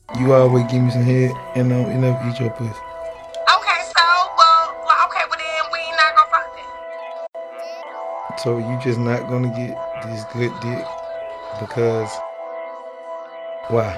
You always give me some head and I don't never eat your pussy. Okay, so, well, then we not gonna fuck then. So you just not gonna get this good dick because why?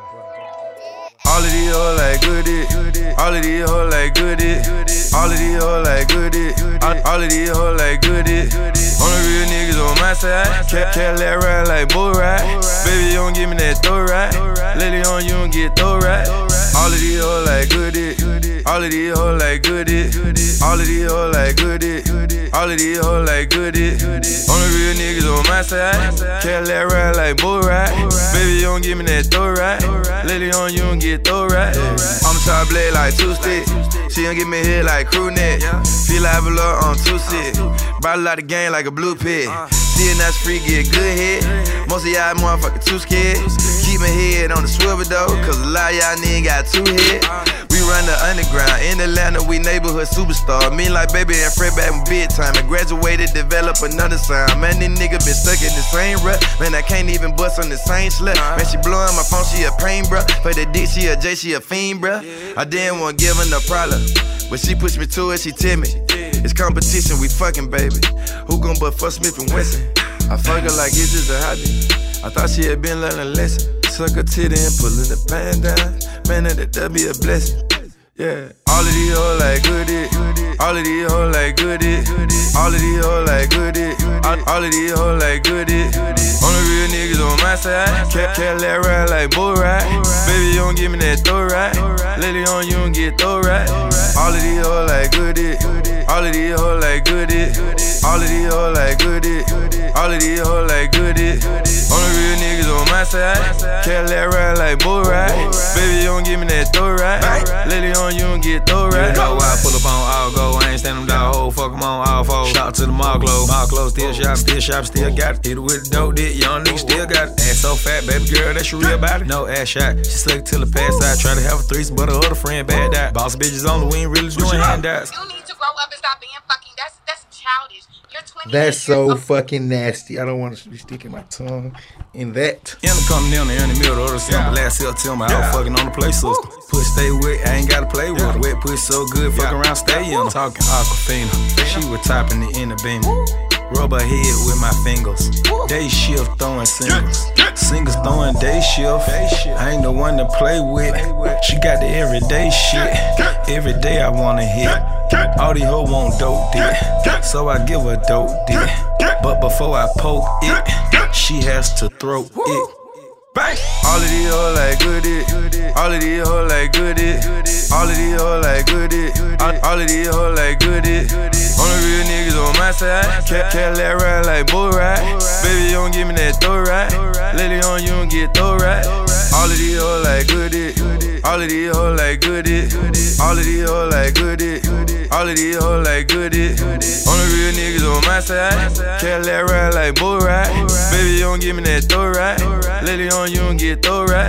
All of these hoes like good dick. All of these hoes like good dick. All of these hoes like good dick. All of these hoes like good dick. On the real niggas on my side. Cadillac ride like bull ride. Baby, you don't give me that throw ride. Lady on you don't get throw ride. All of these hoes like good dick. All of these hoes like good dick. All of these hoes like good dick. All of these hoes like good dick. On the real niggas on my side. Cadillac ride like bull ride. Baby, you don't give me that throw ride. Lady on you don't get throw ride. I'm top blade like two stick. She don't give me head like crew neck. Feel like below on two sick. Brought a lot of game like a blue pit. Seeing that's free, get good head. Most of y'all motherfuckers too scared. Keep my head on the swivel though, cause a lot of y'all niggas got two head. We run the underground, in Atlanta we neighborhood superstar. Me like baby and Fred back in big time. I graduated, develop another sound. Man, these niggas been stuck in the same rut. Man, I can't even bust on the same slut. Man, she blowing my phone, she a pain, bruh. For the dick, she a J, she a fiend, bruh. I didn't want to give her no problem, but she pushed me to it, she tell me it's competition, we fucking, baby. Who gon' but fuck Smith and Wesson? I fuck her like it's just a hobby. I thought she had been learning a lesson. Suck her titty and pulling the pan down. Man, that'd be a blessing. Yeah. All of these hoes like good dick. All of these hoes like good dick. All of these hoes like good dick. All of these hoes like good dick. On the real niggas on my side. Cadillac ride like bull ride. Baby, you don't give me that throw ride. Lady on you don't get throw ride. All of these hoes like good dick. All of these hoes like good dick. All of these hoes like good dick. All of these hoes like good dick. On the real niggas on my side. Cadillac ride like bull ride. Baby, you don't give me that throw ride. Lady on you don't get throw ride. You know why I pull up on all go. I ain't stand them dog hole, fuck them on all fours. Shout out to the mall clothes. Mall clothes, still shop, still got it. Hit it with the dope dick, young nigga still got it. Ass so fat, baby girl, that's your real body. No ass shot, she slick till the pass out. Try to have a threesome, but her other friend bad out. Boss bitches on the wing, really doing handouts. You need to grow up and stop being fucking. That's childish. You're 20. That's so fucking nasty. I don't want to be sticking my tongue in that. In the continental, in the middle of the summer. Last September, I was fucking on the play system. Push stay wet, I ain't gotta play with her. Wet push so good, fuck around, stay in her. Talking Aquafina, she was typing it in the beam. Rub her head with my fingers. Day shift throwing singles. Singles throwing day shift. I ain't the one to play with. She got the everyday shit. Every day I wanna hit. All these hoes want dope dick, so I give her dope dick. But before I poke it, she has to throw it. Bang! All of these hoes like good dick. All of these hoes like good dick. All of these hoes like good dick. All of these hoes like good dick. On the real niggas on my side. Cadillac ride like bull ride. Baby, you don't give me that throw ride. Lady on you don't get throw ride. All of these hoes like good dick. All of these hoes like good dick. All of these hoes like good dick. All of these hoes like good dick. On the real niggas on my side. Cadillac ride like bull ride. Baby, you don't give me that throw ride. Lady on you don't get throw ride.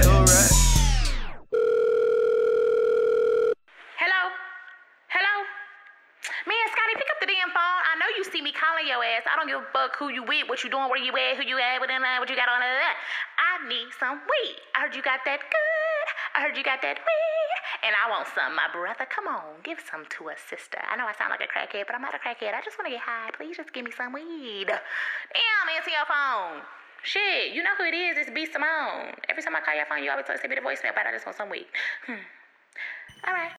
Hello? Man, Scotty, pick up the damn phone. I know you see me calling your ass. I don't give a fuck who you with, what you doing, where you at, who you at, what you got on that. I need some weed. I heard you got that good. I heard you got that weed. And I want some, my brother. Come on, give some to a sister. I know I sound like a crackhead, but I'm not a crackhead. I just want to get high. Please just give me some weed. Damn, answer your phone. Shit, you know who it is. It's B. Simone. Every time I call your phone, you always send me the voicemail, but I just want some weed. All right.